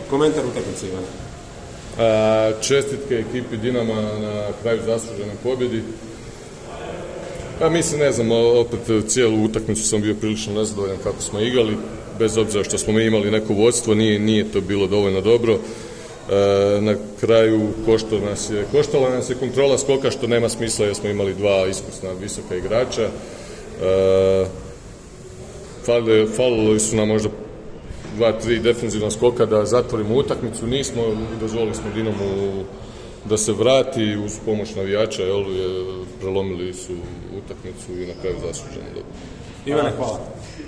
Komentar utakmice, Ivane. Čestitke ekipi Dinama na kraju zaslužene pobjedi. Mislim, ne znam, opet cijelu utakmicu sam bio prilično nezadovoljan kako smo igrali, bez obzira što smo mi imali neko vodstvo, nije to bilo dovoljno dobro. Na kraju koštala nas je kontrola skoka, što nema smisla jer smo imali dva iskusna visoka igrača. Falili su nam možda 2-3 defenzivna skoka da zatvorimo utakmicu, nismo, dozvolili smo Dinamu da se vrati uz pomoć navijača, prelomili su utakmicu i na kraju zasluženo dobro. Ivane, hvala.